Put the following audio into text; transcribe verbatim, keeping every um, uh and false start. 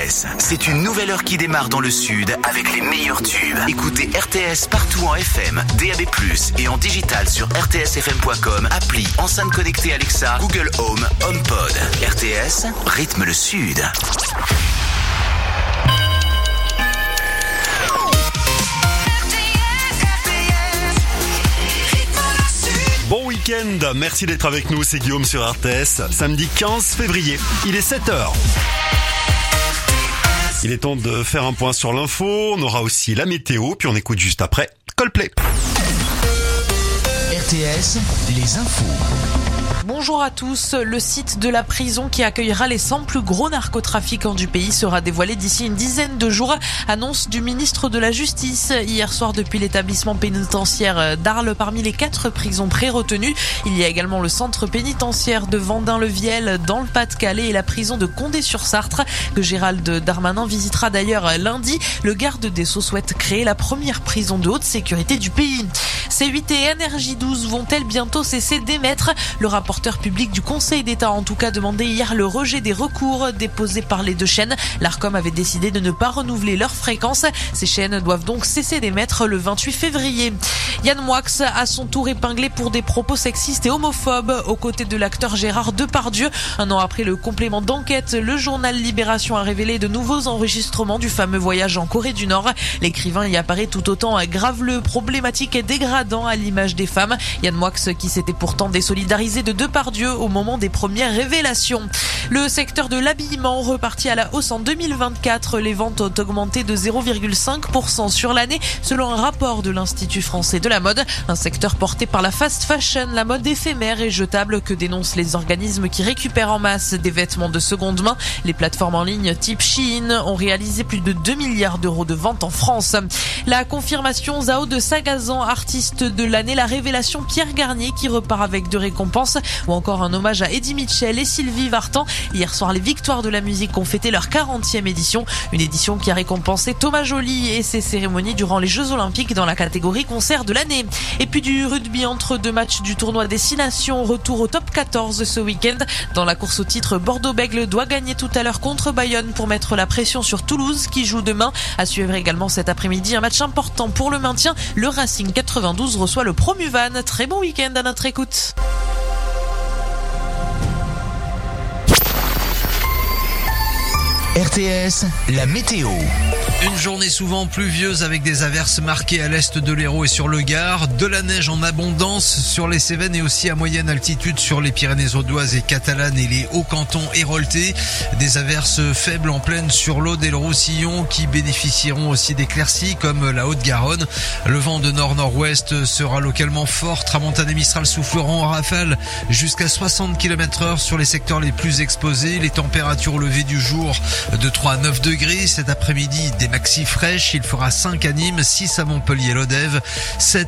S. C'est une nouvelle heure qui démarre dans le sud avec les meilleurs tubes. Écoutez R T S partout en F M, D A B plus, et en digital sur r t s f m point com, appli, enceinte connectée Alexa, Google Home, HomePod. R T S, rythme le sud. Bon week-end, merci d'être avec nous, c'est Guillaume sur R T S, samedi quinze février, il est sept heures. Il est temps de faire un point sur l'info, on aura aussi la météo, puis on écoute juste après Coldplay. R T S, les infos. Bonjour à tous. Le site de la prison qui accueillera les cent plus gros narcotrafiquants du pays sera dévoilé d'ici une dizaine de jours. Annonce du ministre de la Justice hier soir depuis l'établissement pénitentiaire d'Arles. Parmi les quatre prisons pré-retenues, il y a également le centre pénitentiaire de Vendin-le-Viel dans le Pas-de-Calais et la prison de Condé-sur-Sarthe que Gérald Darmanin visitera d'ailleurs lundi. Le garde des Sceaux souhaite créer la première prison de haute sécurité du pays. C huit et N R J douze vont-elles bientôt cesser d'émettre ? Le rapporteur public du Conseil d'État a en tout cas demandé hier le rejet des recours déposés par les deux chaînes. L'Arcom avait décidé de ne pas renouveler leur fréquence. Ces chaînes doivent donc cesser d'émettre le vingt-huit février. Yann Moix, à son tour épinglé pour des propos sexistes et homophobes aux côtés de l'acteur Gérard Depardieu. Un an après le complément d'enquête, le journal Libération a révélé de nouveaux enregistrements du fameux voyage en Corée du Nord. L'écrivain y apparaît tout autant graveleux, problématique et dégradant à l'image des femmes. Yann Moix qui s'était pourtant désolidarisé de Depardieu au moment des premières révélations. Le secteur de l'habillement reparti à la hausse en deux mille vingt-quatre. Les ventes ont augmenté de zéro virgule cinq pour cent sur l'année selon un rapport de l'Institut français de la mode. Un secteur porté par la fast fashion, la mode éphémère et jetable que dénoncent les organismes qui récupèrent en masse des vêtements de seconde main. Les plateformes en ligne type Shein ont réalisé plus de deux milliards d'euros de ventes en France. La confirmation Zao de Sagazan, artiste de l'année, la révélation Pierre Garnier qui repart avec deux récompenses ou encore un hommage à Eddie Mitchell et Sylvie Vartan. Hier soir, les victoires de la musique ont fêté leur quarantième édition. Une édition qui a récompensé Thomas Joly et ses cérémonies durant les Jeux Olympiques dans la catégorie concert de l'année. Et puis du rugby entre deux matchs du tournoi Destination. Retour au top quatorze ce week-end. Dans la course au titre, Bordeaux-Bègles doit gagner tout à l'heure contre Bayonne pour mettre la pression sur Toulouse qui joue demain. À suivre également cet après-midi un match important pour le maintien. Le Racing quatre-vingt-douze reçoit le Promuvan. Très bon week-end à notre écoute. R T S, la météo. Une journée souvent pluvieuse avec des averses marquées à l'est de l'Hérault et sur le Gard, de la neige en abondance sur les Cévennes et aussi à moyenne altitude sur les Pyrénées audoises et catalanes et les hauts-cantons héroltais. Des averses faibles en plaine sur l'Aude et le Roussillon qui bénéficieront aussi d'éclaircies comme la Haute-Garonne. Le vent de nord-nord-ouest sera localement fort, tramontane et mistral souffleront en rafale jusqu'à soixante kilomètres heure sur les secteurs les plus exposés. Les températures au lever du jour de trois à neuf degrés. Cet après-midi, des maxi fraîches. Il fera cinq à Nîmes, six à Montpellier-Lodève, sept